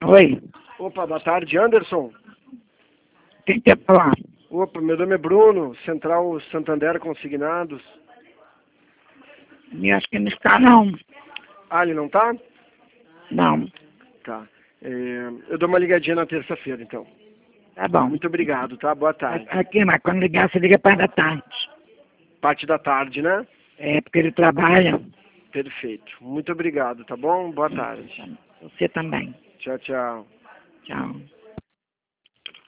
Oi, Opa, boa tarde, Anderson. quem quer falar? Opa, meu nome é Bruno, Central Santander Consignados. Eu acho que não está, não. Ah, ele não tá? Não, Tá. Eu dou uma ligadinha na terça-feira, então. tá bom. Muito obrigado, tá? Boa tarde. Aqui, mas quando ligar, você liga para da tarde. Parte da tarde, né? É, porque ele trabalha. Perfeito. Muito obrigado, tá bom? Boa tarde. Você também. Tchau, tchau. Tchau.